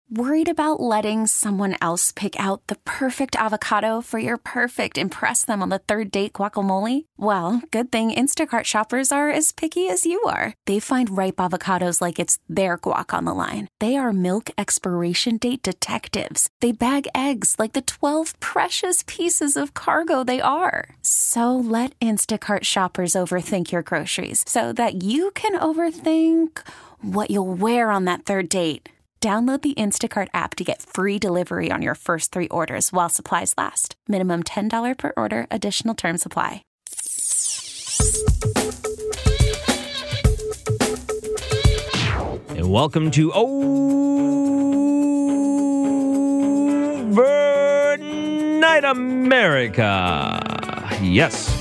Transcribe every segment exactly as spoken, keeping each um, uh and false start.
Worried about letting someone else pick out the perfect avocado for your perfect impress them on the third date guacamole? Well, good thing Instacart shoppers are as picky as you are. They find ripe avocados like it's their guac on the line. They are milk expiration date detectives. They bag eggs like the twelve precious pieces of cargo they are. So let Instacart shoppers overthink your groceries so that you can overthink what you'll wear on that third date. Download the Instacart app to get free delivery on your first three orders while supplies last. Minimum ten dollars per order. Additional terms apply. And welcome to Overnight America. Yes.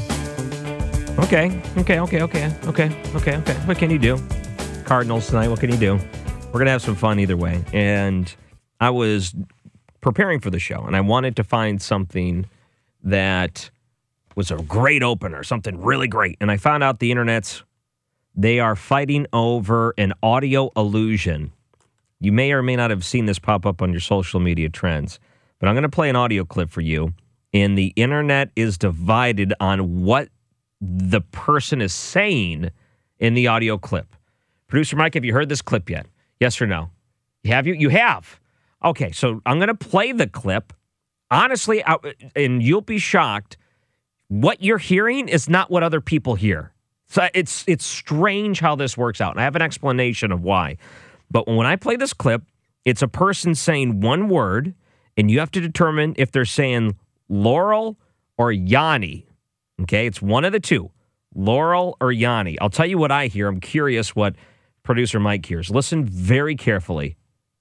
Okay, okay, okay, okay, okay, okay, okay. What can you do? Cardinals tonight, what can you do? We're going to have some fun either way. And I was preparing for the show, and I wanted to find something that was a great opener, something really great. And I found out the internet's, they are fighting over an audio illusion. You may or may not have seen this pop up on your social media trends, but I'm going to play an audio clip for you. And the internet is divided on what the person is saying in the audio clip. Producer Mike, have you heard this clip yet? Yes or no? Have you? You have. Okay, so I'm going to play the clip. Honestly, I, and you'll be shocked, what you're hearing is not what other people hear. So it's it's strange how this works out. And I have an explanation of why. But when I play this clip, it's a person saying one word, and you have to determine if they're saying Laurel or Yanni. Okay, it's one of the two, Laurel or Yanni. I'll tell you what I hear. I'm curious what producer Mike hears. Listen very carefully.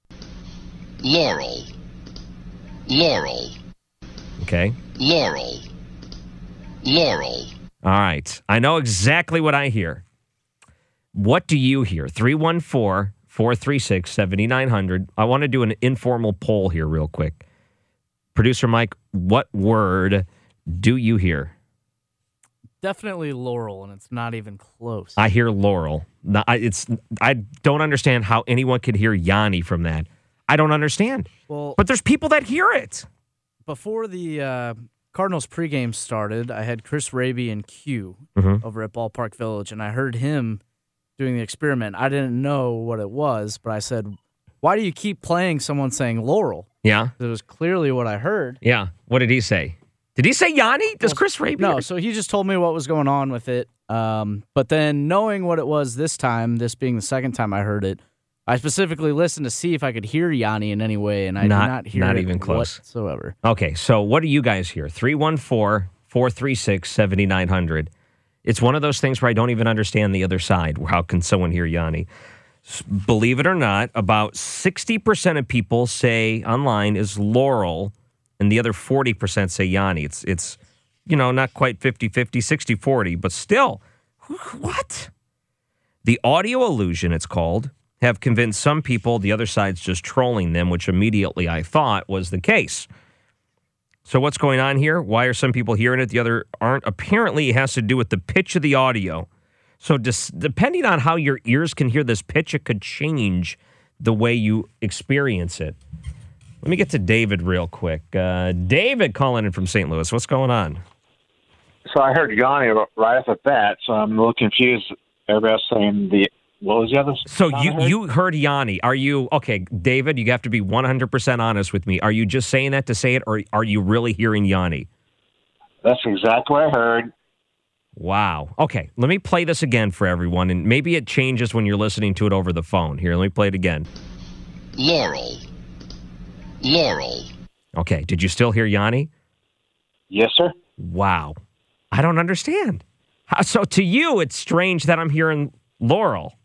Laurel. Laurel. Okay. Laurel. Laurel. All right. I know exactly what I hear. What do you hear? three one four, four three six, seven nine zero zero. I want to do an informal poll here real quick. Producer Mike, what word do you hear? Definitely Laurel, and it's not even close. I hear Laurel. No, I, it's I don't understand how anyone could hear Yanni from that. I don't understand. Well, but there's people that hear it. Before the uh, Cardinals pregame started, I had Chris Raby and Q mm-hmm. over at Ballpark Village, and I heard him doing the experiment. I didn't know what it was, but I said, why do you keep playing someone saying Laurel? Yeah. It was clearly what I heard. Yeah. What did he say? Did he say Yanni? Does well, Chris Raby? No, so he just told me what was going on with it. Um, but then knowing what it was this time, this being the second time I heard it, I specifically listened to see if I could hear Yanni in any way, and I not, did not hear not it even close. whatsoever. Okay, so what do you guys hear? three one four, four three six, seven nine zero zero. It's one of those things where I don't even understand the other side. How can someone hear Yanni? Believe it or not, about sixty percent of people say online is Laurel, and the other forty percent say Yanni. It's, it's you know, not quite fifty-fifty, sixty forty, but still, what? The audio illusion, it's called, have convinced some people the other side's just trolling them, which immediately I thought was the case. So what's going on here? Why are some people hearing it, the other aren't? Apparently, it has to do with the pitch of the audio. So dis- depending on how your ears can hear this pitch, it could change the way you experience it. Let me get to David real quick. Uh, David calling in from Saint Louis. What's going on? So I heard Yanni right off the bat, so I'm a little confused. Everybody else saying the, what was the other? So you, heard? you heard Yanni. Are you, okay, David, you have to be one hundred percent honest with me. Are you just saying that to say it, or are you really hearing Yanni? That's exactly what I heard. Wow. Okay, let me play this again for everyone, and maybe it changes when you're listening to it over the phone. Here, let me play it again. Laurel. Laurel. Okay, did you still hear Yanni? Yes, sir. Wow. I don't understand. So to you, it's strange that I'm hearing Laurel.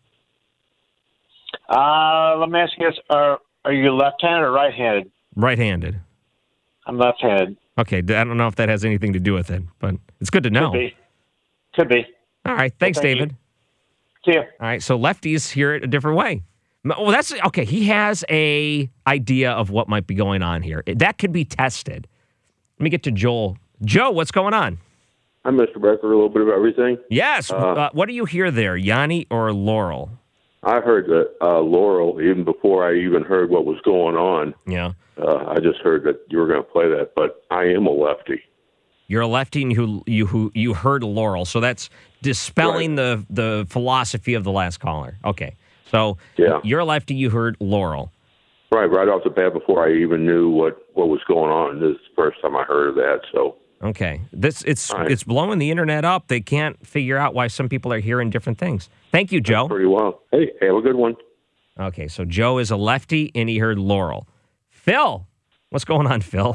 Uh, let me ask you this. Are, are you left-handed or right-handed? Right-handed. I'm left-handed. Okay, I don't know if that has anything to do with it, but it's good to know. Could be. Could be. All right, thanks, well, thank David. You. See you. All right, so lefties hear it a different way. Well, that's okay. He has a idea of what might be going on here. That could be tested. Let me get to Joel. Joe, what's going on? I'm Mister Becker, a little bit of everything. Yes. Uh, uh, what do you hear there, Yanni or Laurel? I heard that uh, Laurel even before I even heard what was going on. Yeah. Uh, I just heard that you were going to play that, but I am a lefty. You're a lefty and who you who you heard Laurel. So that's dispelling Right. the the philosophy of the last caller. Okay. So Yeah. you're a lefty, you heard Laurel. Right, right off the bat before I even knew what, what was going on. This is the first time I heard of that, so... Okay. This it's All right. it's blowing the internet up. They can't figure out why some people are hearing different things. Thank you, Joe. Pretty well. Hey, have a good one. Okay, so Joe is a lefty and he heard Laurel. Phil, what's going on, Phil?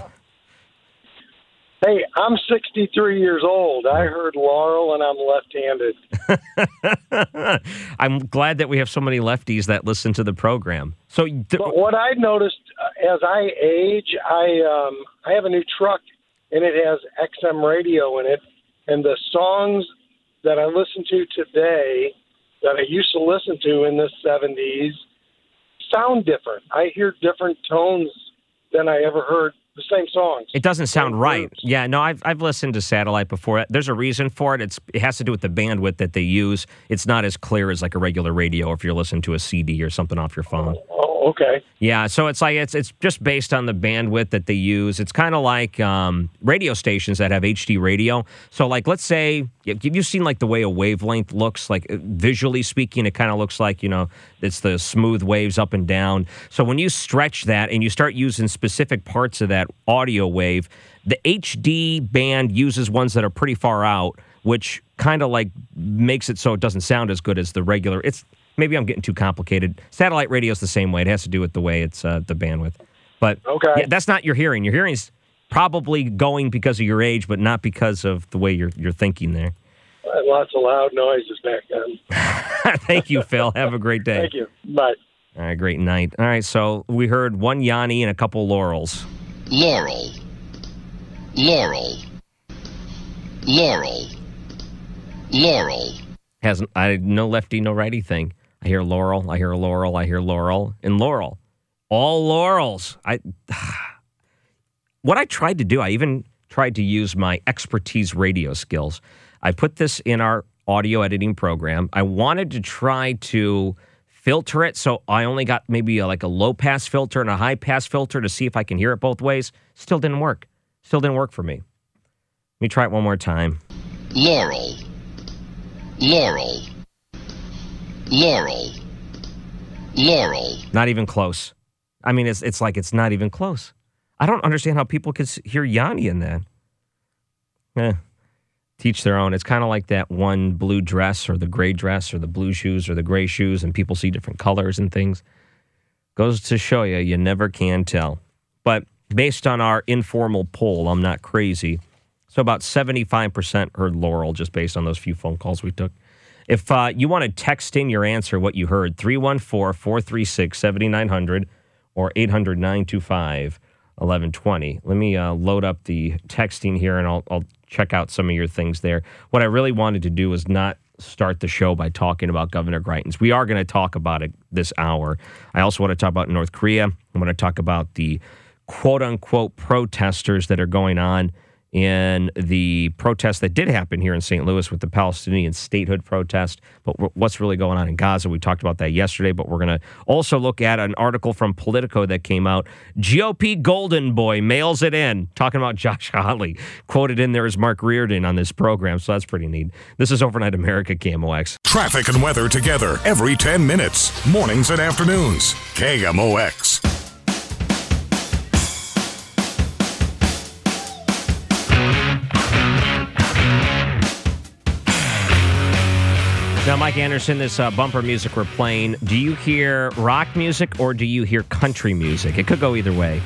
Hey, I'm sixty-three years old. I heard Laurel, and I'm left-handed. I'm glad that we have so many lefties that listen to the program. So, th- But what I noticed uh, as I age, I um, I have a new truck, and it has X M radio in it, and the songs that I listen to today that I used to listen to in the seventies sound different. I hear different tones than I ever heard the same songs. it doesn't sound Same right. groups. Yeah, no, I've I've listened to satellite before. There's a reason for it. It's it has to do with the bandwidth that they use. It's not as clear as like a regular radio if you're listening to a C D or something off your phone. Oh, okay. Yeah, so it's like it's it's just based on the bandwidth that they use. It's kind of like um, radio stations that have H D radio. So like, let's say, have you seen like the way a wavelength looks? Like uh, visually speaking, it kind of looks like, you know, it's the smooth waves up and down. So when you stretch that and you start using specific parts of that audio wave, the H D band uses ones that are pretty far out, which kind of like makes it so it doesn't sound as good as the regular. It's Maybe I'm getting too complicated. Satellite radio is the same way. It has to do with the way it's uh, the bandwidth. But Okay. yeah, that's not your hearing. Your hearing's probably going because of your age, but not because of the way you're you're thinking there. I had lots of loud noises back then. Thank you, Phil. Have a great day. Thank you. Bye. All right, great night. All right, so we heard one Yanni and a couple Laurels. Laurel. Laurel. Laurel. Laurel. Hasn't I no lefty, no righty thing. I hear Laurel, I hear Laurel, I hear Laurel, and Laurel. All Laurels. I what I tried to do, I even tried to use my expertise radio skills. I put this in our audio editing program. I wanted to try to filter it, so I only got maybe a, like a low pass filter and a high pass filter to see if I can hear it both ways. Still didn't work. Still didn't work for me. Let me try it one more time. Laurel. Laurel. Laurel. Laurel. Not even close. I mean, it's it's like it's not even close. I don't understand how people could s- hear Yanni in that. Eh, teach their own. It's kind of like that one blue dress or the gray dress or the blue shoes or the gray shoes, and people see different colors and things. Goes to show you, you never can tell. But based on our informal poll, I'm not crazy. So about seventy-five percent heard Laurel just based on those few phone calls we took. If uh, you want to text in your answer, what you heard, three one four, four three six, seven nine zero zero or eight hundred, nine two five, eleven twenty. Let me uh, load up the texting here, and I'll, I'll check out some of your things there. What I really wanted to do was not start the show by talking about Governor Greitens. We are going to talk about it this hour. I also want to talk about North Korea. I want to talk about the quote-unquote protesters that are going on in the protest that did happen here in Saint Louis with the Palestinian statehood protest. But what's really going on in Gaza? We talked about that yesterday, but we're going to also look at an article from Politico that came out. G O P Golden Boy mails it in, talking about Josh Hawley. Quoted in there is Mark Reardon on this program, so that's pretty neat. This is Overnight America, K M O X. Traffic and weather together every ten minutes, mornings and afternoons. K M O X. Now, Mike Anderson, this uh, bumper music we're playing, do you hear rock music or do you hear country music? It could go either way.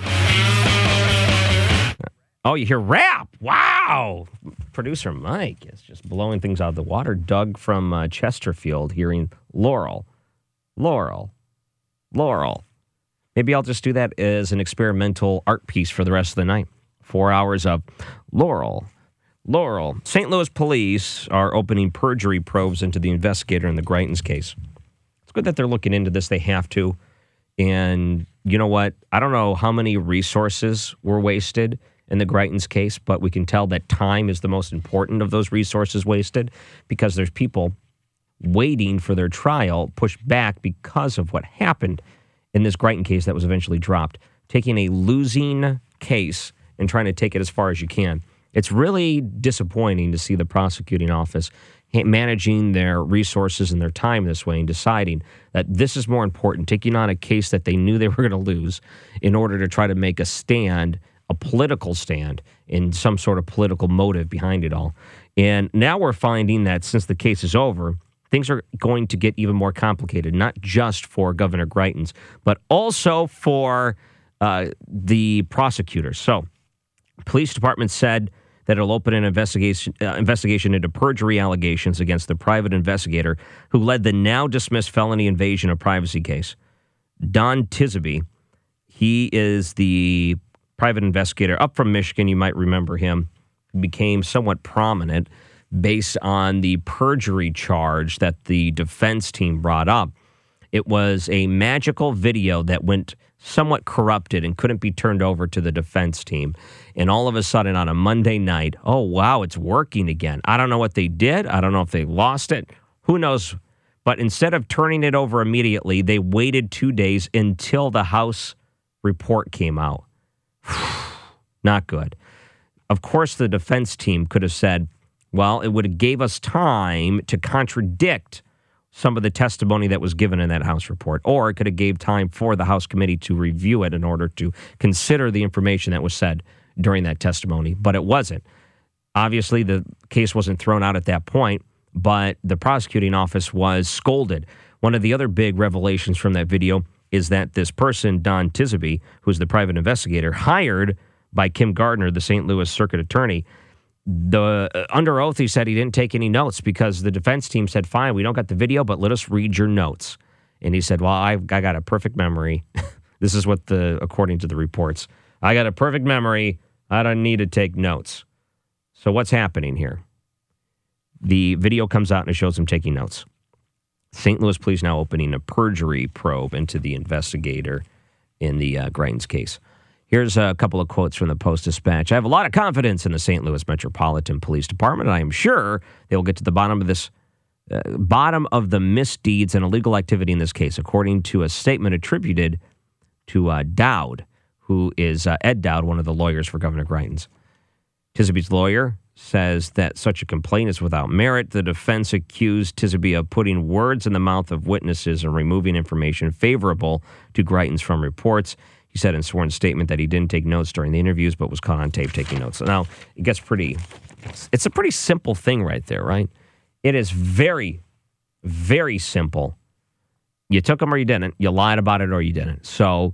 Oh, you hear rap. Wow. Producer Mike is just blowing things out of the water. Doug from uh, Chesterfield hearing Laurel, Laurel, Laurel. Maybe I'll just do that as an experimental art piece for the rest of the night. Four hours of Laurel, Laurel. Saint Louis police are opening perjury probes into the investigator in the Greitens case. It's good that they're looking into this. They have to. And you know what? I don't know how many resources were wasted in the Greitens case, but we can tell that time is the most important of those resources wasted because there's people waiting for their trial pushed back because of what happened in this Greiton case that was eventually dropped. Taking a losing case and trying to take it as far as you can. It's really disappointing to see the prosecuting office managing their resources and their time this way and deciding that this is more important, taking on a case that they knew they were going to lose in order to try to make a stand, a political stand, in some sort of political motive behind it all. And now we're finding that since the case is over, things are going to get even more complicated, not just for Governor Greitens, but also for uh, the prosecutors. So, police department said that it'll open an investigation uh, investigation into perjury allegations against the private investigator who led the now dismissed felony invasion of privacy case. Don Tisby, he is the private investigator up from Michigan. You might remember him. He became somewhat prominent based on the perjury charge that the defense team brought up. It was a magical video that went somewhat corrupted and couldn't be turned over to the defense team. And all of a sudden on a Monday night, oh, wow, it's working again. I don't know what they did. I don't know if they lost it. Who knows? But instead of turning it over immediately, they waited two days until the House report came out. Not good. Of course, the defense team could have said, well, it would have gave us time to contradict some of the testimony that was given in that House report, or it could have gave time for the House committee to review it in order to consider the information that was said during that testimony, but it wasn't. Obviously, the case wasn't thrown out at that point, but the prosecuting office was scolded. One of the other big revelations from that video is that this person, Don Tisby, who's the private investigator, hired by Kim Gardner, the Saint Louis Circuit Attorney, The uh, under oath, he said he didn't take any notes because the defense team said, fine, we don't got the video, but let us read your notes. And he said, well, I've, I got a perfect memory. This is what the, according to the reports, I got a perfect memory. I don't need to take notes. So what's happening here? The video comes out and it shows him taking notes. Saint Louis police now opening a perjury probe into the investigator in the uh, Greitens case. Here's a couple of quotes from the Post-Dispatch. I have a lot of confidence in the Saint Louis Metropolitan Police Department, and I am sure they will get to the bottom of this, uh, bottom of the misdeeds and illegal activity in this case, according to a statement attributed to uh, Dowd, who is uh, Ed Dowd, one of the lawyers for Governor Greitens. Tisby's lawyer says that such a complaint is without merit. The defense accused Tisby of putting words in the mouth of witnesses and removing information favorable to Greitens from reports. He said in a sworn statement that he didn't take notes during the interviews, but was caught on tape taking notes. So now it gets pretty, it's a pretty simple thing right there, right? It is very, very simple. You took them or you didn't. You lied about it or you didn't. So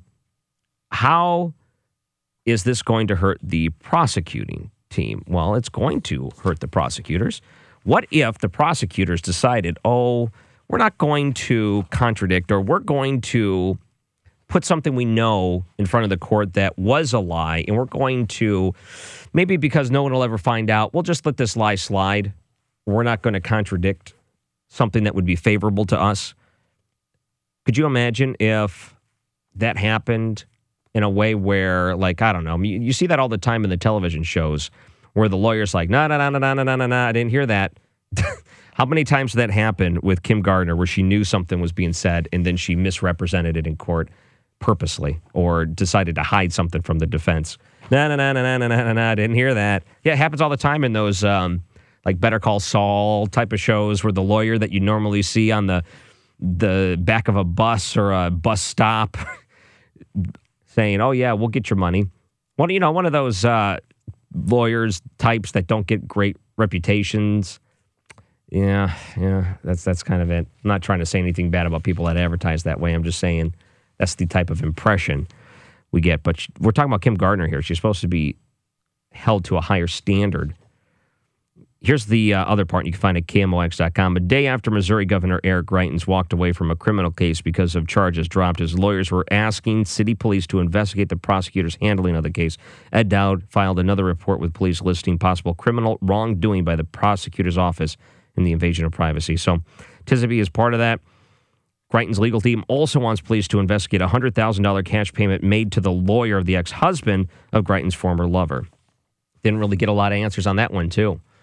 how is this going to hurt the prosecuting team? Well, it's going to hurt the prosecutors. What if the prosecutors decided, oh, we're not going to contradict, or we're going to put something we know in front of the court that was a lie, and we're going to, maybe because no one will ever find out, we'll just let this lie slide. We're not going to contradict something that would be favorable to us. Could you imagine if that happened in a way where, like, I don't know, you, you see that all the time in the television shows where the lawyer's like, no, no, no, no, no, no, no, no, I didn't hear that. How many times did that happen with Kim Gardner where she knew something was being said and then she misrepresented it in court purposely or decided to hide something from the defense? No, no, no, no, no, no, no, no, I didn't hear that. Yeah, it happens all the time in those um, like Better Call Saul type of shows where the lawyer that you normally see on the the back of a bus or a bus stop saying, oh, yeah, we'll get your money. Well, you know, one of those uh, lawyers types that don't get great reputations. Yeah, yeah, that's that's kind of it. I'm not trying to say anything bad about people that advertise that way. I'm just saying that's the type of impression we get. But we're talking about Kim Gardner here. She's supposed to be held to a higher standard. Here's the uh, other part you can find at K M O X dot com. A day after Missouri Governor Eric Greitens walked away from a criminal case because of charges dropped, his lawyers were asking city police to investigate the prosecutor's handling of the case. Ed Dowd filed another report with police listing possible criminal wrongdoing by the prosecutor's office in the invasion of privacy. So Tisby is part of that. Greitens' legal team also wants police to investigate a one hundred thousand dollars cash payment made to the lawyer of the ex-husband of Greitens' former lover. Didn't really get a lot of answers on that one, too.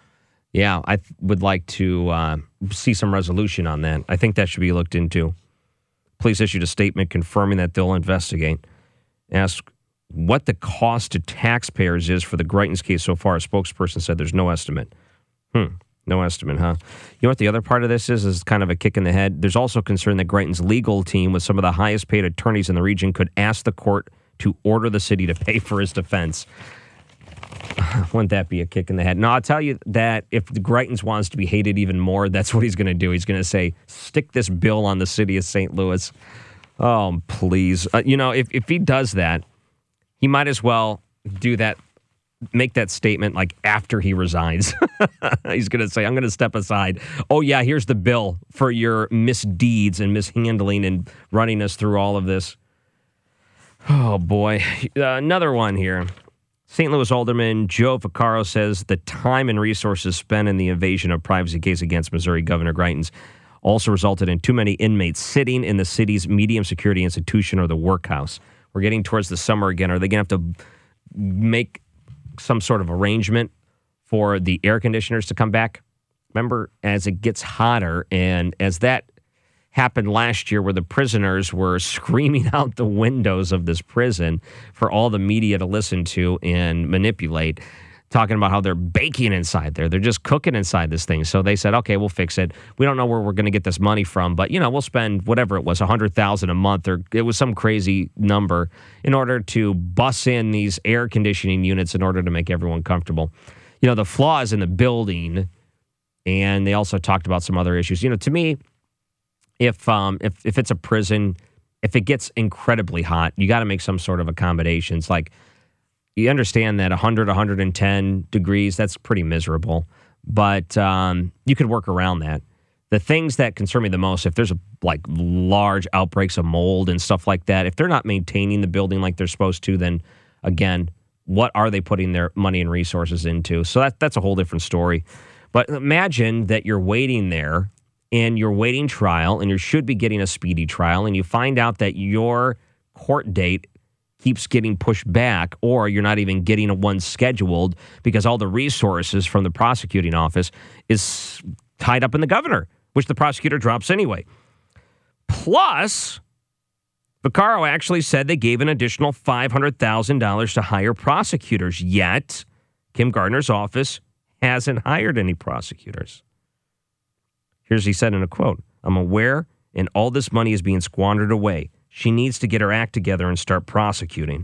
Yeah, I th- would like to uh, see some resolution on that. I think that should be looked into. Police issued a statement confirming that they'll investigate. Ask what the cost to taxpayers is for the Greitens case so far. A spokesperson said there's no estimate. Hmm, no estimate, huh? You know what the other part of this is? Is kind of a kick in the head. There's also concern that Greitens' legal team, with some of the highest paid attorneys in the region, could ask the court to order the city to pay for his defense. Wouldn't that be a kick in the head? No, I'll tell you that if the Greitens wants to be hated even more, that's what he's going to do. He's going to say, stick this bill on the city of Saint Louis. Oh, please. Uh, you know, if, if he does that, he might as well do that, make that statement like after he resigns. He's going to say, I'm going to step aside. Oh, yeah, here's the bill for your misdeeds and mishandling and running us through all of this. Oh, boy. Uh, another one here. Saint Louis Alderman Joe Vaccaro says the time and resources spent in the invasion of privacy case against Missouri Governor Greitens also resulted in too many inmates sitting in the city's medium security institution or the workhouse. We're getting towards the summer again. Are they going to have to make some sort of arrangement for the air conditioners to come back? Remember, as it gets hotter, and as that happened last year where the prisoners were screaming out the windows of this prison for all the media to listen to and manipulate, talking about how they're baking inside there. They're just cooking inside this thing. So they said, okay, we'll fix it. We don't know where we're going to get this money from, but, you know, we'll spend whatever it was, one hundred thousand dollars a month, or it was some crazy number, in order to bus in these air conditioning units in order to make everyone comfortable. You know, the flaws in the building, and they also talked about some other issues. You know, to me, If um if, if it's a prison, if it gets incredibly hot, you got to make some sort of accommodations. Like, you understand that one hundred, one hundred ten degrees, that's pretty miserable. But um, you could work around that. The things that concern me the most, if there's a, like large outbreaks of mold and stuff like that, if they're not maintaining the building like they're supposed to, then again, what are they putting their money and resources into? So that that's a whole different story. But imagine that you're waiting there, and you're waiting trial, and you should be getting a speedy trial, and you find out that your court date keeps getting pushed back, or you're not even getting a one scheduled because all the resources from the prosecuting office is tied up in the governor, which the prosecutor drops anyway. Plus, Vaccaro actually said they gave an additional five hundred thousand dollars to hire prosecutors, yet Kim Gardner's office hasn't hired any prosecutors. Here's what he said in a quote. I'm aware, and all this money is being squandered away. She needs to get her act together and start prosecuting.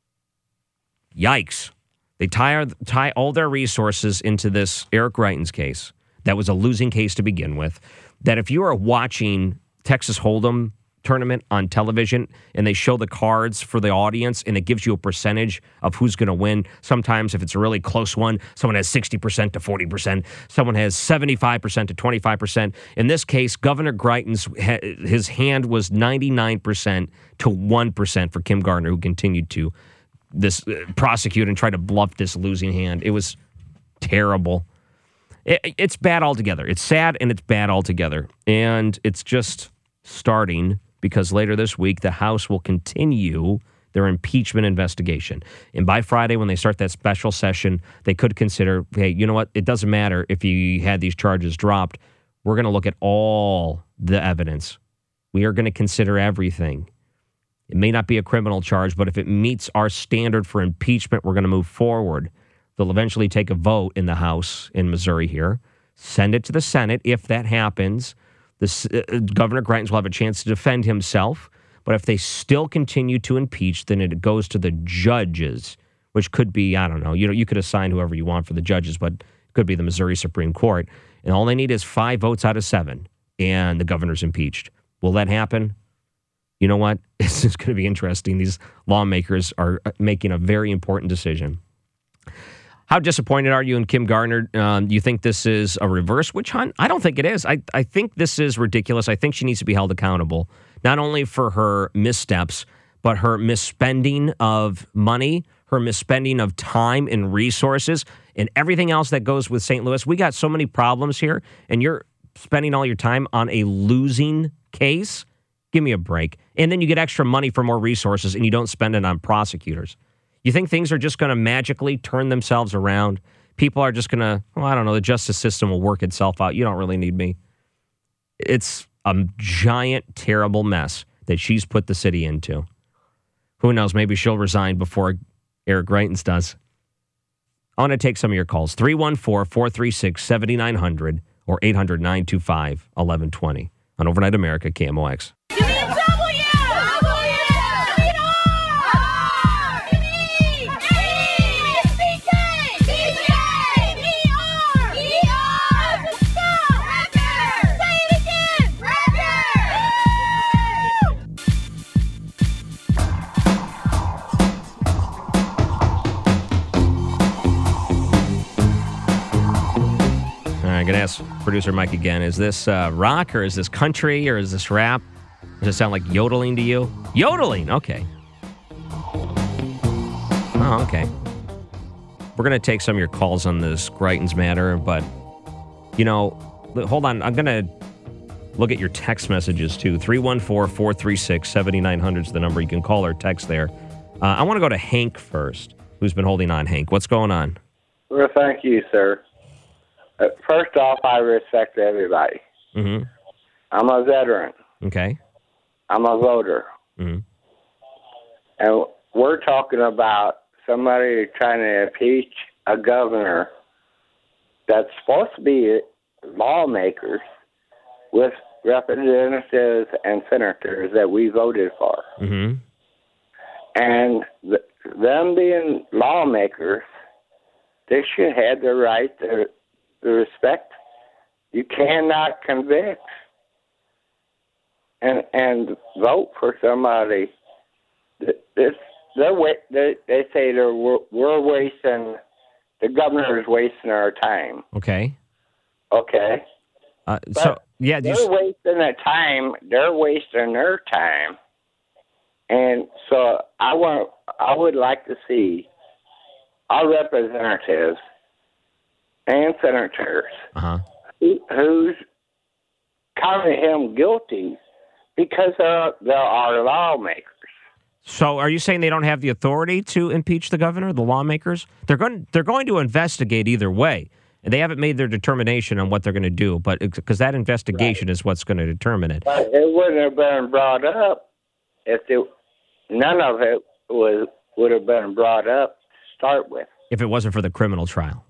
Yikes. They tie, tie all their resources into this Eric Greitens case. That was a losing case to begin with. That if you are watching Texas Hold'em tournament on television and they show the cards for the audience and it gives you a percentage of who's going to win. Sometimes if it's a really close one, someone has sixty percent to forty percent. Someone has seventy-five percent to twenty-five percent. In this case, Governor Greitens, his hand was ninety-nine percent to one percent for Kim Gardner, who continued to this uh, prosecute and try to bluff this losing hand. It was terrible. It, it's bad altogether. It's sad and it's bad altogether. And it's just starting because later this week, the House will continue their impeachment investigation. And by Friday, when they start that special session, they could consider, hey, you know what? It doesn't matter if you had these charges dropped. We're going to look at all the evidence. We are going to consider everything. It may not be a criminal charge, but if it meets our standard for impeachment, we're going to move forward. They'll eventually take a vote in the House in Missouri here, send it to the Senate. If that happens, The, uh, Governor Greitens will have a chance to defend himself, but if they still continue to impeach, then it goes to the judges, which could be, I don't know, you know, you could assign whoever you want for the judges, but it could be the Missouri Supreme Court, and all they need is five votes out of seven, and the governor's impeached. Will that happen? You know what? It's just going to be interesting. These lawmakers are making a very important decision. How disappointed are you in Kim Gardner? Um, do you think this is a reverse witch hunt? I don't think it is. I, I think this is ridiculous. I think she needs to be held accountable, not only for her missteps, but her misspending of money, her misspending of time and resources, and everything else that goes with Saint Louis. We got so many problems here, and you're spending all your time on a losing case? Give me a break. And then you get extra money for more resources, and you don't spend it on prosecutors. You think things are just going to magically turn themselves around people are just going to, well, I don't know, the justice system will work itself out. You don't really need me. It's a giant, terrible mess that she's put the city into. Who knows? Maybe she'll resign before Eric Greitens does. I want to take some of your calls. three one four, four three six, seven nine zero zero or eight hundred, nine two five, one one two zero on Overnight America, K M O X. Give me a W! W! I'm going to ask producer Mike again, is this uh, rock or is this country or is this rap? Does it sound like yodeling to you? Yodeling, okay. Oh, okay. We're going to take some of your calls on this Greitens matter, but, you know, hold on. I'm going to look at your text messages, too. three one four, four three six, seven nine zero zero is the number. You can call or text there. Uh, I want to go to Hank first, who's been holding on. Hank, what's going on? Well, thank you, sir. Uh, first off, I respect everybody. Mm-hmm. I'm a veteran. Okay. I'm a voter. Mm-hmm. And we're talking about somebody trying to impeach a governor that's supposed to be lawmakers with representatives and senators that we voted for. Mm-hmm. And th- them being lawmakers, they should have the right to the respect. You cannot convict and and vote for somebody. This they're they they say they're we're, we're wasting. The governor is wasting our time. Okay. Okay. Uh, But so yeah, they're just, wasting their time. They're wasting their time, and so I want. I would like to see our representatives and senators uh-huh. who, who's counting him guilty because there there are lawmakers. So are you saying they don't have the authority to impeach the governor, the lawmakers? They're going they're going to investigate either way. And they haven't made their determination on what they're going to do, but because that investigation right. is what's going to determine it. But it wouldn't have been brought up if it, none of it was would have been brought up to start with. If it wasn't for the criminal trial.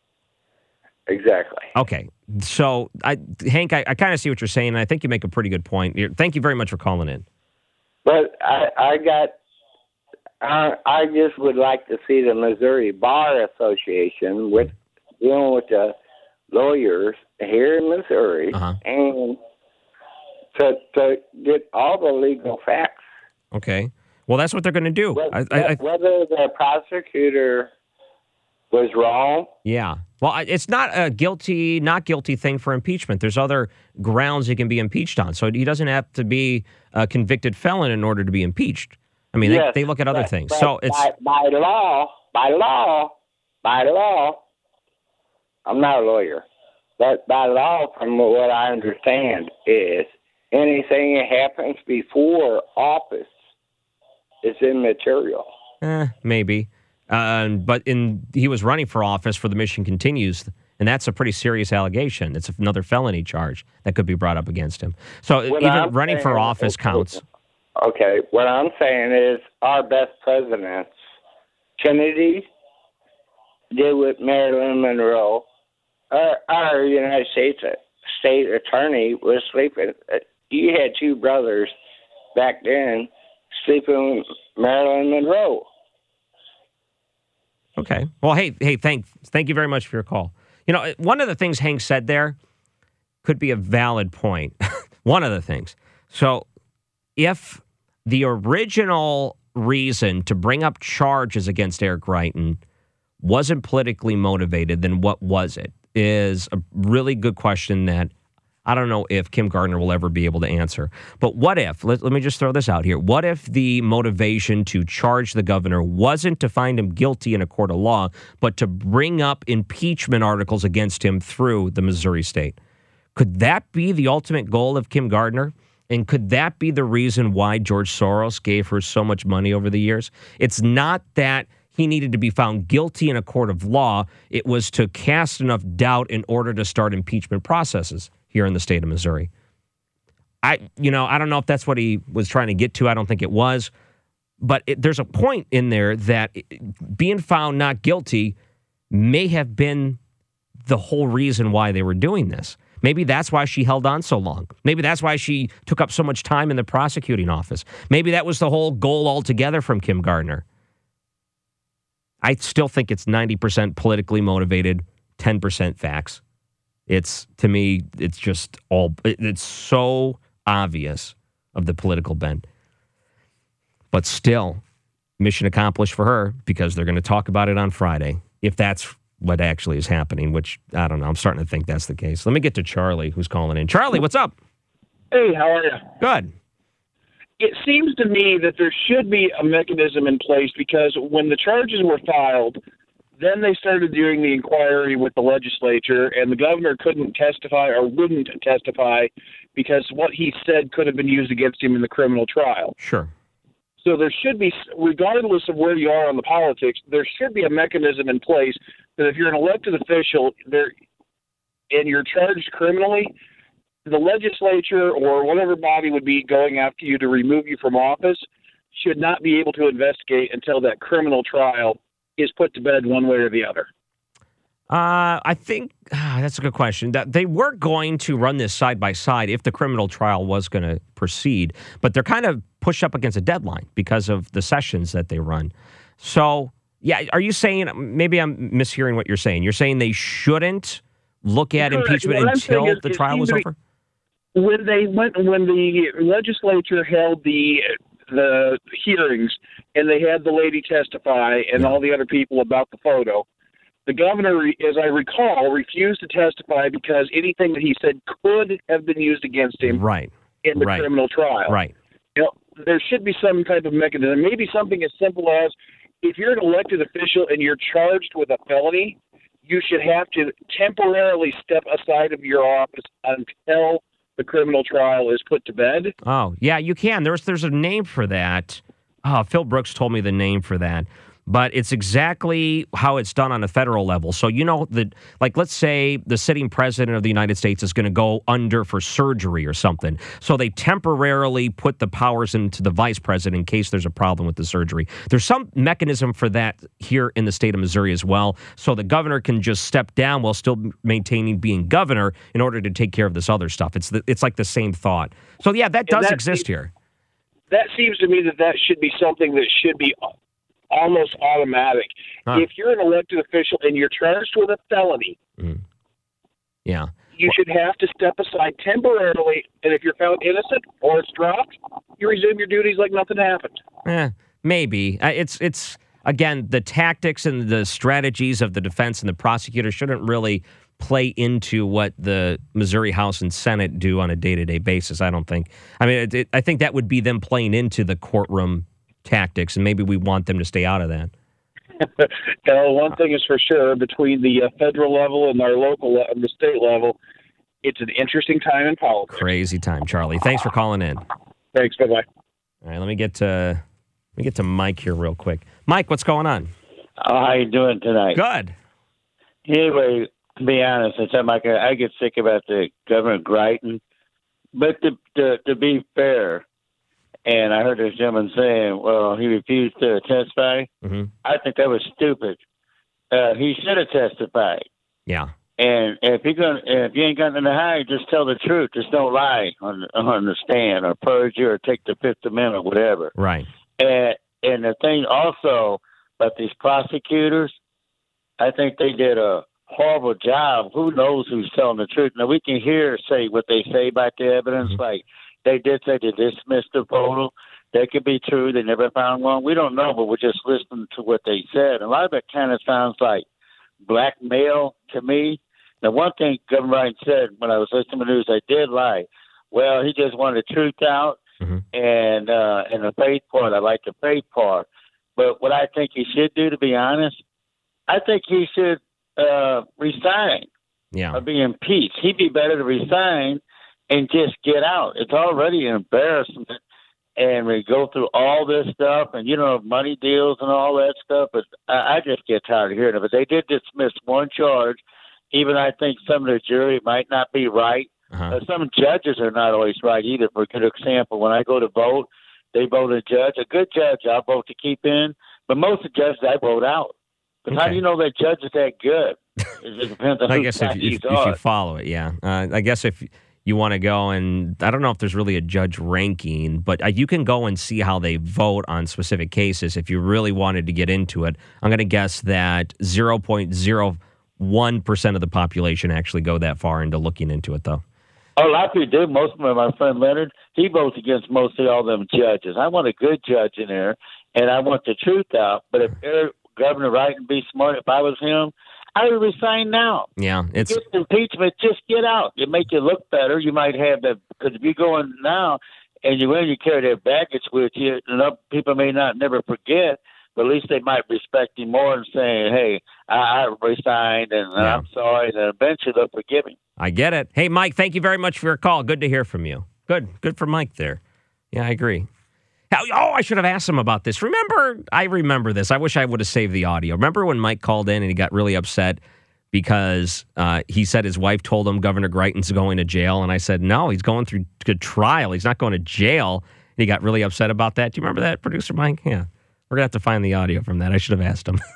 Exactly. Okay. So, I, Hank, I, I kind of see what you're saying, and I think you make a pretty good point. You're, thank you very much for calling in. But I, I got, I, I just would like to see the Missouri Bar Association with dealing with the lawyers here in Missouri uh-huh. and to to get all the legal facts. Okay. Well, that's what they're going to do. Whether, I, I, I, whether the prosecutor was wrong. Yeah. Well, it's not a guilty, not guilty thing for impeachment. There's other grounds he can be impeached on. So he doesn't have to be a convicted felon in order to be impeached. I mean, yes, they, they look at other but, things. But so it's by, by law, by law, by law, I'm not a lawyer, but by law, from what I understand, is anything that happens before office is immaterial. eh, maybe. Uh, but in he was running for office for the Mission Continues, and that's a pretty serious allegation. It's another felony charge that could be brought up against him. So What even I'm running for saying- office counts. Okay, what I'm saying is our best presidents, Kennedy did with Marilyn Monroe. Our, our United States state attorney was sleeping. You had two brothers back then sleeping with Marilyn Monroe. Okay. Well, hey, hey, thank, thank you very much for your call. You know, one of the things Hank said there could be a valid point. One of the things. So if the original reason to bring up charges against Eric Greitens wasn't politically motivated, then what was it? Is a really good question that I don't know if Kim Gardner will ever be able to answer. But what if, let, let me just throw this out here. What if the motivation to charge the governor wasn't to find him guilty in a court of law, but to bring up impeachment articles against him through the Missouri state? Could that be the ultimate goal of Kim Gardner? And could that be the reason why George Soros gave her so much money over the years? It's not that he needed to be found guilty in a court of law. It was to cast enough doubt in order to start impeachment processes here in the state of Missouri. I, you know, I don't know if that's what he was trying to get to. I don't think it was. But it, there's a point in there that it, being found not guilty may have been the whole reason why they were doing this. Maybe that's why she held on so long. Maybe that's why she took up so much time in the prosecuting office. Maybe that was the whole goal altogether from Kim Gardner. I still think it's ninety percent politically motivated, ten percent facts. It's, to me, it's just all, it's so obvious of the political bent. But still, mission accomplished for her because they're going to talk about it on Friday, if that's what actually is happening, which, I don't know, I'm starting to think that's the case. Let me get to Charlie, who's calling in. Charlie, what's up? Hey, how are you? Good. It seems to me that there should be a mechanism in place because when the charges were filed, then they started doing the inquiry with the legislature, and the governor couldn't testify or wouldn't testify because what he said could have been used against him in the criminal trial. Sure. So there should be, regardless of where you are on the politics, there should be a mechanism in place that if you're an elected official there and you're charged criminally, the legislature or whatever body would be going after you to remove you from office should not be able to investigate until that criminal trial is put to bed one way or the other. Uh, I think ah, that's a good question. That they were going to run this side by side if the criminal trial was going to proceed, but they're kind of pushed up against a deadline because of the sessions that they run. So, yeah, are you saying, maybe I'm mishearing what you're saying. You're saying they shouldn't look at Correct. impeachment What until is, the trial was over? When they went, when the legislature held the the hearings and they had the lady testify and yeah. all the other people about the photo, the governor, as I recall, refused to testify because anything that he said could have been used against him right. in the right. criminal trial. Right. You know, there should be some type of mechanism, maybe something as simple as if you're an elected official and you're charged with a felony, you should have to temporarily step aside of your office until the criminal trial is put to bed. Oh, yeah, you can. There's there's a name for that. Oh, Phil Brooks told me the name for that. But it's exactly how it's done on a federal level. So, you know, the, like, let's say the sitting president of the United States is going to go under for surgery or something. So they temporarily put the powers into the vice president in case there's a problem with the surgery. There's some mechanism for that here in the state of Missouri as well. So the governor can just step down while still maintaining being governor in order to take care of this other stuff. It's the, it's like the same thought. So, yeah, that does that exist seems, here. That seems to me that that should be something that should be almost automatic. Huh. If you're an elected official and you're charged with a felony, mm. yeah, you should have to step aside temporarily, and if you're found innocent or it's dropped, you resume your duties like nothing happened. Eh, maybe. Uh, it's, it's again, the tactics and the strategies of the defense and the prosecutor shouldn't really play into what the Missouri House and Senate do on a day-to-day basis, I don't think. I mean, it, it, I think that would be them playing into the courtroom tactics, and maybe we want them to stay out of that. Well, one thing is for sure, between the uh, federal level and our local and the state level, it's an interesting time in politics. Crazy time, Charlie. Thanks for calling in. Thanks. Bye-bye. All right, let me get to let me get to Mike here real quick. Mike, what's going on? Oh, how you doing tonight? Good. Anyway, to be honest, I tell Mike, I get sick about the Governor Greitens, but to, to to be fair, and I heard this gentleman saying, well, he refused to testify. Mm-hmm. I think that was stupid. Uh, he should have testified. Yeah. And if you gonna, if you ain't got nothing to hide, just tell the truth. Just don't lie on, on the stand or perjure or take the Fifth Amendment or whatever. Right. And, and the thing also about these prosecutors, I think they did a horrible job. Who knows who's telling the truth? Now, we can hear say what they say about the evidence, mm-hmm. like, they did say they dismissed the photo. That could be true. They never found one. We don't know, but we're just listening to what they said. A lot of it kind of sounds like blackmail to me. Now, one thing Governor Wright said when I was listening to the news, I did lie. Well, he just wanted the truth out, mm-hmm. and uh, and the faith part. I like the faith part. But what I think he should do, to be honest, I think he should uh, resign yeah. or be impeached. He'd be better to resign and just get out. It's already an embarrassment and we go through all this stuff, and you know, money deals and all that stuff. But I, I just get tired of hearing of it. They did dismiss one charge. Even I think some of the jury might not be right. Uh-huh. Uh, some judges are not always right either. For good example, when I go to vote, they vote a judge. A good judge, I'll vote to keep in. But most of the judges, I vote out. But Okay. how do you know that judge is that good? It just depends on I whose guess side if, if, he's if on. you follow it, yeah. Uh, I guess if you want to go and I don't know if there's really a judge ranking, but uh, you can go and see how they vote on specific cases if you really wanted to get into it. I'm going to guess that zero point zero one percent of the population actually go that far into looking into it, though. Oh, a lot of people do. Most of them, my friend Leonard, he votes against mostly all them judges. I want a good judge in there, and I want the truth out. But if Eric, Governor Wright and be smart, if I was him, I would resign now. Yeah, it's Get the impeachment, just get out. It make you look better. You might have that, because if you go in now and you win, you carry their baggage with you, and other people may not never forget, but at least they might respect you more and say, hey, I, I resigned, and Yeah. I'm sorry, and eventually they'll forgive me. I get it. Hey, Mike, thank you very much for your call. Good to hear from you. Good. Good for Mike there. Yeah, I agree. How- Oh, I should have asked him about this. Remember, I remember this. I wish I would have saved the audio. Remember when Mike called in and he got really upset because uh, he said his wife told him Governor Greitens going to jail? And I said, no, he's going through to trial. He's not going to jail. And he got really upset about that. Do you remember that, Producer Mike? Yeah. We're going to have to find the audio from that. I should have asked him.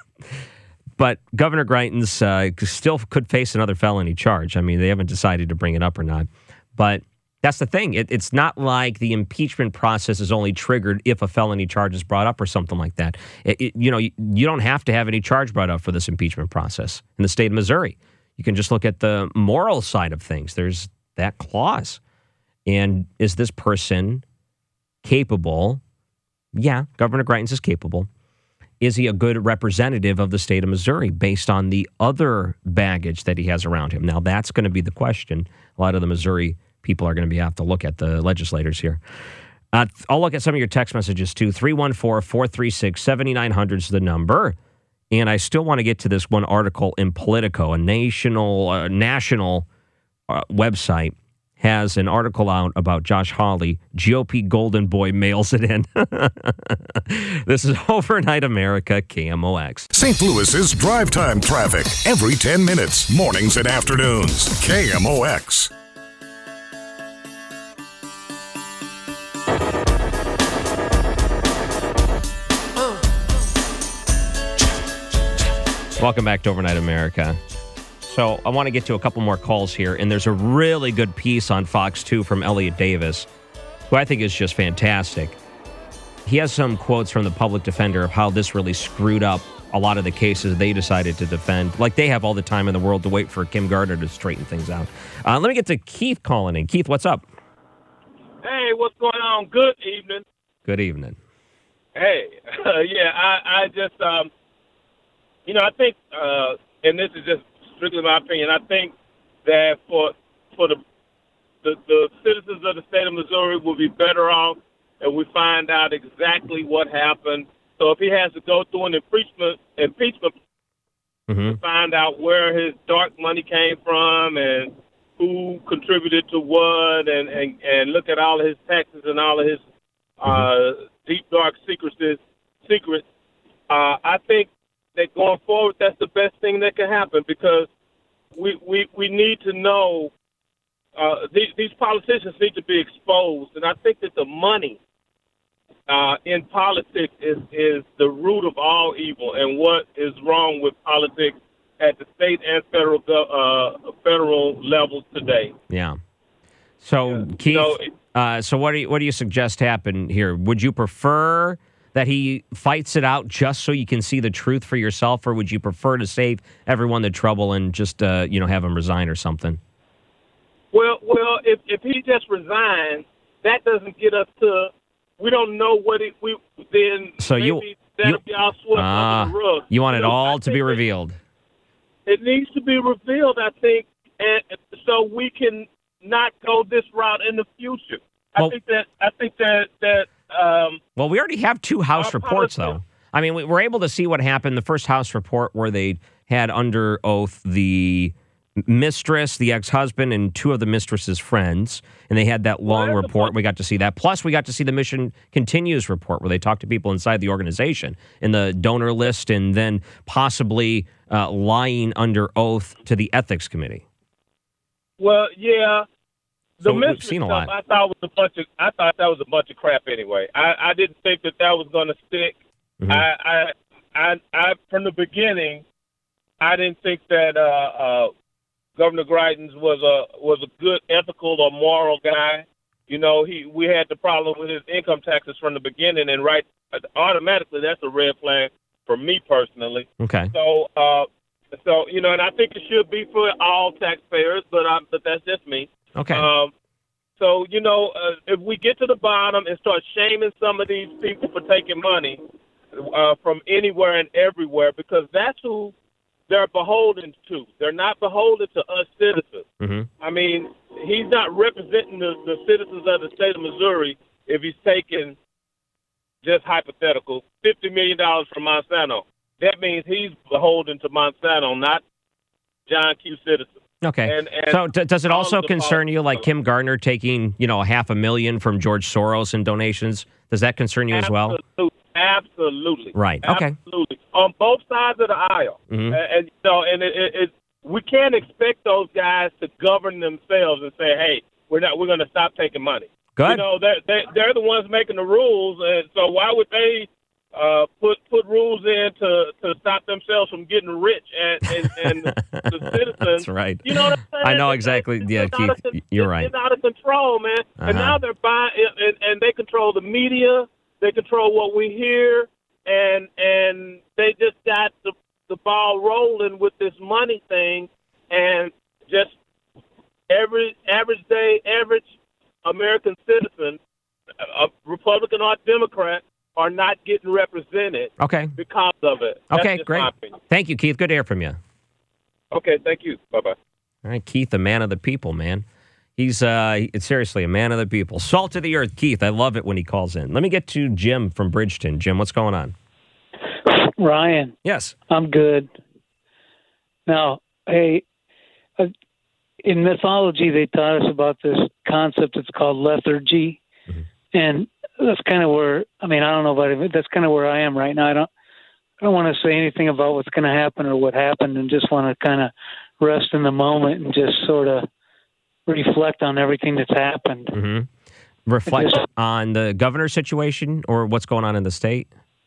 But Governor Greitens uh, still could face another felony charge. I mean, they haven't decided to bring it up or not. But that's the thing. It, it's not like the impeachment process is only triggered if a felony charge is brought up or something like that. It, it, you know, you, you don't have to have any charge brought up for this impeachment process in the state of Missouri. You can just look at the moral side of things. There's that clause. And is this person capable? Yeah, Governor Greitens is capable. Is he a good representative of the state of Missouri based on the other baggage that he has around him? Now, that's going to be the question. A lot of the Missouri people are going to be have to look at the legislators here. Uh, I'll look at some of your text messages, too. three one four, four three six, seven nine zero zero is the number. And I still want to get to this one article in Politico, a national, uh, national uh, website. Has an article out about Josh Hawley. G O P Golden Boy mails it in. This is Overnight America, K M O X. Saint Louis's drive time traffic every ten minutes, mornings and afternoons. K M O X. Welcome back to Overnight America. So I want to get to a couple more calls here, and there's a really good piece on Fox two from Elliot Davis, who I think is just fantastic. He has some quotes from the public defender of how this really screwed up a lot of the cases they decided to defend. Like they have all the time in the world to wait for Kim Gardner to straighten things out. Uh, let me get to Keith calling in. Keith, what's up? Hey, what's going on? Good evening. Good evening. Hey, uh, yeah, I, I just, um, you know, I think, uh, and this is just strictly my opinion, I think that for for the, the the citizens of the state of Missouri will be better off if we find out exactly what happened. So if he has to go through an impeachment, impeachment mm-hmm. to find out where his dark money came from and who contributed to what, and, and, and look at all of his taxes and all of his mm-hmm. uh, deep, dark secrets, secrets uh, I think that going forward, that's the best thing that can happen, because we we, we need to know uh, these, these politicians need to be exposed. And I think that the money uh, in politics is, is the root of all evil, and what is wrong with politics at the state and federal uh, federal levels today. Yeah. So, yeah. Keith, you know, uh, so what do you, what do you suggest happen here? Would you prefer that he fights it out just so you can see the truth for yourself, or would you prefer to save everyone the trouble and just, uh, you know, have him resign or something? Well, well, if if he just resigns, that doesn't get us to. We don't know what it. We then so maybe you that'll be all swept uh, under the rug. You want you it know, all I to be revealed. It needs to be revealed, I think, and so we can not go this route in the future. I well, think that I think that that. Um, well, we already have two House reports, though. I mean, we were able to see what happened. The first House report where they had under oath the mistress, the ex-husband, and two of the mistress's friends. And they had that long Well, report. We got to see that. Plus, we got to see the Mission Continues report where they talked to people inside the organization in the donor list and then possibly uh, lying under oath to the ethics committee. Well, yeah. The So we've mystery seen a stuff, lot. I thought was a bunch of. I thought that was a bunch of crap anyway. I, I didn't think that that was going to stick. Mhm. I, I, I, I, from the beginning, I didn't think that uh, uh, Governor Greitens was a was a good ethical or moral guy. You know, he we had the problem with his income taxes from the beginning, and right automatically that's a red flag for me personally. Okay. So, uh, so you know, and I think it should be for all taxpayers, but I, but that's just me. Okay. Um, so, you know, uh, if we get to the bottom and start shaming some of these people for taking money uh, from anywhere and everywhere, because that's who they're beholden to. They're not beholden to us citizens. Mm-hmm. I mean, he's not representing the, the citizens of the state of Missouri if he's taking, just hypothetical, fifty million dollars from Monsanto. That means he's beholden to Monsanto, not John Q. citizens. Okay. And- and so d- does it all also of the concern you, like politics. Kim Gardner taking, you know, half a million from George Soros in donations? Does that concern you as well? Absolutely. Absolutely. Right. Okay. Absolutely. On both sides of the aisle. Mhm. And, and you know, and it, it, it, we can't expect those guys to govern themselves and say, "Hey, we're not. We're going to stop taking money." Good. You know, they're they're, they're the ones making the rules, and so why would they uh, put put rules in to, to stop themselves from getting rich and and, and the citizens? That's right. You know what I'm saying? I know exactly. Yeah, It's out of Keith, con- you're it's- right. It's out of control, man. Uh-huh. And now they're buying, and, and they control the media. They control what we hear, and and they just got the the ball rolling with this money thing, and just every average day, average American citizen, a Republican or Democrat, are not getting represented. Okay. Because of it. That's Okay, just great. my opinion. Thank you, Keith. Good to hear from you. Okay, thank you. Bye bye. All right, Keith, a man of the people, man. He's uh, he- seriously a man of the people. Salt of the earth, Keith. I love it when he calls in. Let me get to Jim from Bridgeton. Jim, what's going on? Ryan. Yes. I'm good. Now, hey, uh, in mythology, they taught us about this concept. It's called lethargy. Mm-hmm. And that's kind of where, I mean, I don't know about it. That's kind of where I am right now. I don't, I don't want to say anything about what's going to happen or what happened, and just want to kind of rest in the moment and just sort of reflect on everything that's happened. Mm-hmm. Reflect on the governor situation or what's going on in the state?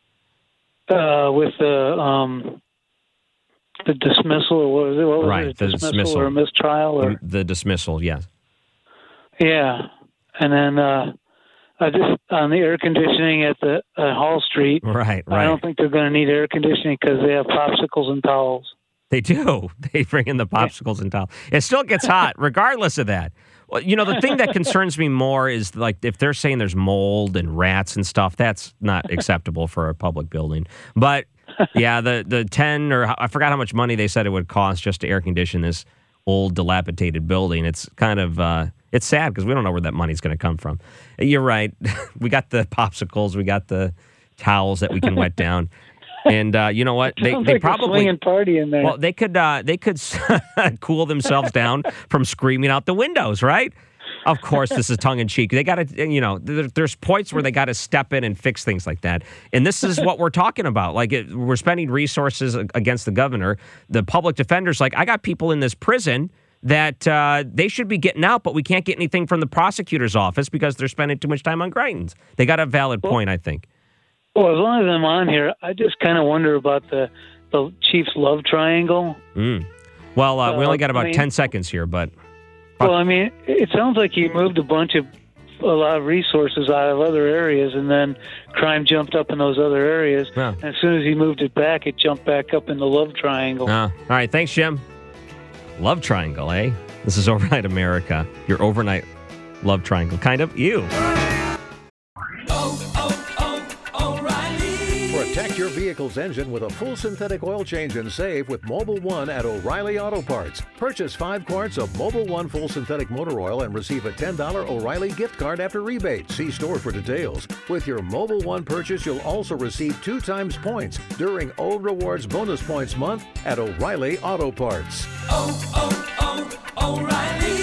Uh, with the um, the dismissal, or what was it? What was Right, it? the dismissal, dismissal. or a mistrial, or The, the dismissal, yes. yeah. And then uh, I just on the air conditioning at the at Hall Street. Right, I right. don't think they're going to need air conditioning because they have popsicles and towels. They do. They bring in the popsicles and towels. It still gets hot, regardless of that. Well, you know, the thing that concerns me more is, like, if they're saying there's mold and rats and stuff, that's not acceptable for a public building. But, yeah, the, the ten or I forgot how much money they said it would cost just to air condition this old, dilapidated building. It's kind of, uh, it's sad because we don't know where that money's going to come from. You're right. We got the popsicles. We got the towels that we can wet down. And uh, you know what? They Sounds they like probably a swinging party in there. Well, they could uh, they could cool themselves down from screaming out the windows, right? Of course, this is tongue in cheek. They got to, you know, there, there's points where they got to step in and fix things like that. And this is what we're talking about. Like, it, we're spending resources against the governor. The public defender's like, I got people in this prison that uh, they should be getting out, but we can't get anything from the prosecutor's office because they're spending too much time on Greitens. They got a valid point, I think. Well, as long as I'm on here, I just kind of wonder about the the Chiefs' love triangle. Mm. Well, uh, we only got Uh, I about mean- ten seconds here, but Well, I mean, it sounds like he moved a bunch of a lot of resources out of other areas, and then crime jumped up in those other areas. Yeah. And as soon as he moved it back, it jumped back up in the love triangle. Uh, all right, thanks, Jim. Love triangle, eh? This is Overnight America, your overnight love triangle. Kind of you. Protect your vehicle's engine with a full synthetic oil change and save with Mobile One at O'Reilly Auto Parts. Purchase five quarts of Mobile One full synthetic motor oil and receive a ten dollars O'Reilly gift card after rebate. See store for details. With your Mobile One purchase, you'll also receive two times points during O Rewards Bonus Points Month at O'Reilly Auto Parts. Oh, oh, O'Reilly